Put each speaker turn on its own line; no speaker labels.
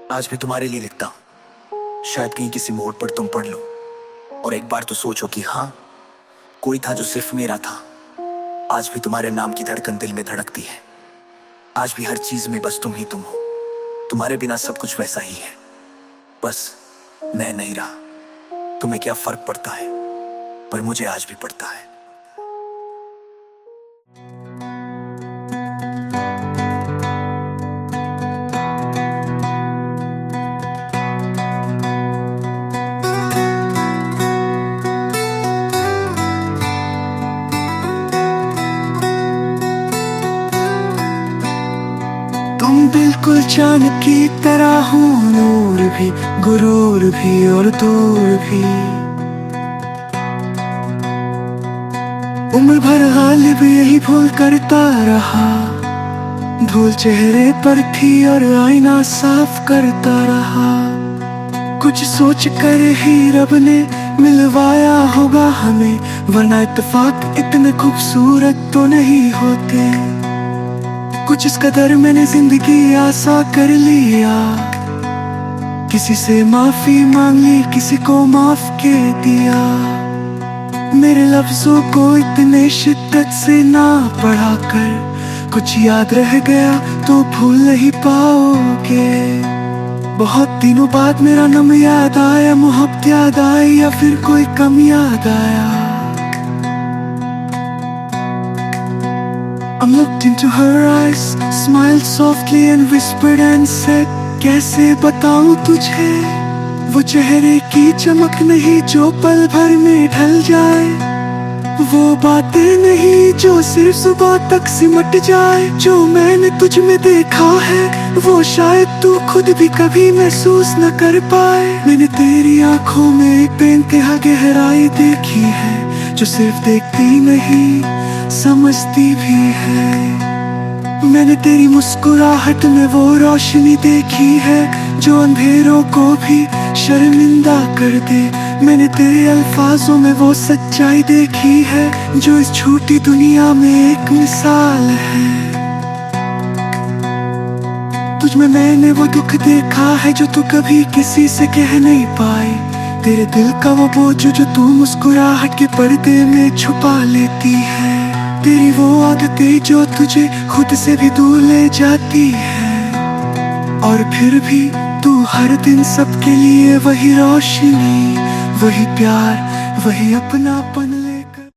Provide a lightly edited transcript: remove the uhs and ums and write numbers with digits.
आज भी तुम्हारे लिए लिखता हूँ। शायद कहीं किसी मोड़ पर तुम पढ़ लो और एक बार तो सोचो कि हाँ, कोई था जो सिर्फ मेरा था। आज भी तुम्हारे नाम की धड़कन दिल में धड़कती है। आज भी हर चीज में बस तुम ही तुम हो। तुम्हारे बिना सब कुछ वैसा ही है, बस मैं नहीं रहा। तुम्हें क्या फर्क पड़ता है, पर मुझे आज भी पड़ता है।
तुम बिल्कुल चांद की तरह हो, नूर भी, गुरूर भी और दूर भी। उम्र भर गालिब यही भूल करता रहा। धूल चेहरे पर थी और आईना साफ करता रहा। कुछ सोच कर ही रब ने मिलवाया होगा हमें, वरना इत्तेफाक इतने खूबसूरत तो नहीं होते। कुछ इस कदर मैंने जिंदगी आसा कर लिया। किसी से माफी मांग ली, किसी को माफ के दिया। मेरे लफ्जों को इतने शिद्दत से ना पढ़ा कर, कुछ याद रह गया तो भूल नहीं पाओगे। बहुत दिनों बाद मेरा नाम याद आया, मोहब्बत याद आई या फिर कोई कम याद आया। I looked into her eyes, smiled softly and whispered and said, कैसे बताऊं तुझे वो चेहरे की चमक नहीं जो पल भर में ढल जाए। वो बातें नहीं जो सिर्फ सुबह तक सिमट जाए। जो मैंने तुझ में देखा है वो शायद तू खुद भी कभी महसूस न कर पाए। मैंने तेरी आंखों में एक बेइंतहा गहराई देखी है, जो सिर्फ देखती नहीं समझती भी है। मैंने तेरी मुस्कुराहट में वो रोशनी देखी है, जो अंधेरों को भी शर्मिंदा कर दे। मैंने तेरे अल्फाजों में वो सच्चाई देखी है, जो इस छोटी दुनिया में एक मिसाल है। तुझ में मैंने वो दुख देखा है जो तू कभी किसी से कह नहीं पाई। तेरे दिल का वो बोझ जो तू मुस्कुराहट के पर्दे में छुपा लेती है। तेरी वो आदतें जो तुझे खुद से भी दूर ले जाती है। और फिर भी तू हर दिन सबके लिए वही रोशनी, वही प्यार, वही अपनापन